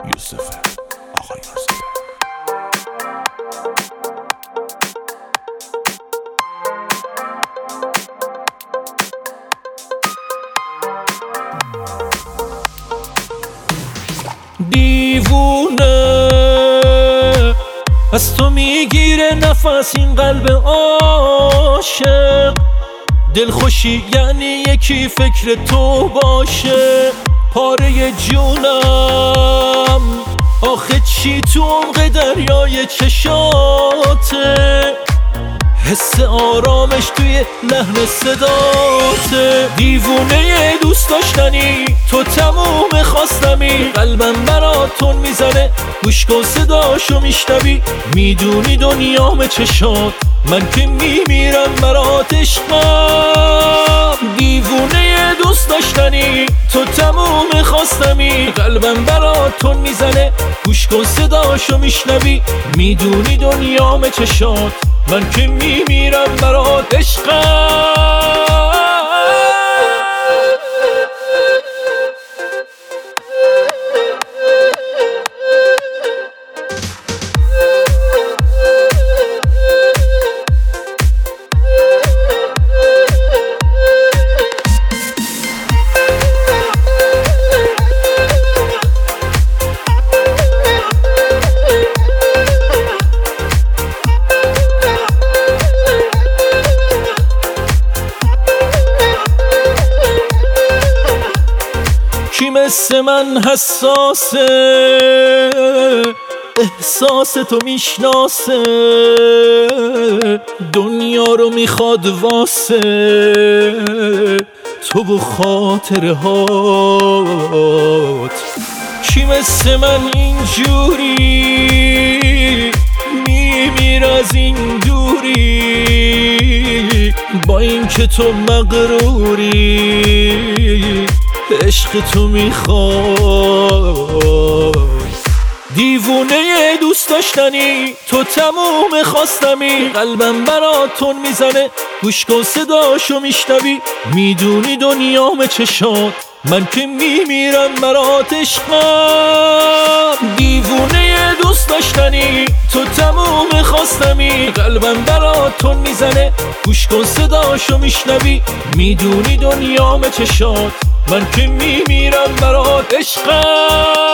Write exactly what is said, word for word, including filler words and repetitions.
یوسف آقا یوسف. دیوونه از تو میگیره نفس این قلب عاشق، دلخوشی یعنی یکی فکر تو باشه. پاره جونم آخه چی تو عمق دریای چشاته، حس آرامش توی لحن صداته. دیوونه دوست داشتنی تو تموم خواستمی، قلبم براتون میزنه گوش کن صداشو میشنوی. میدونی دنیام چشات من که میمیرم برات عشقم. دیوونه دوست داشتنی تو تموم خواستمی، قلبم براتون میزنه گوش کن صداشو میشنوی. میدونی دنیام چشات من که میمیرم برات عشقم. کی مثل من حساسه احساس تو میشناسه، دنیا رو میخواد واسه تو و خاطره هات. کی مثل من اینجوری میمیر از این دوری، با این که تو مغروری عشق تو میخواد. دیوونه دوست داشتنی تو تموم خواستمی، قلبم براتون میزنه گوش کن صداشو میشنوی. میدونی دنیام چشات من که میمیرم برات عشقم. دیوونه دوست داشتنی تو تموم خواستمی، قلبم براتون میزنه گوش کن صداشو میشنوی. میدونی دنیام چشات من که میمیرم برات عشقم.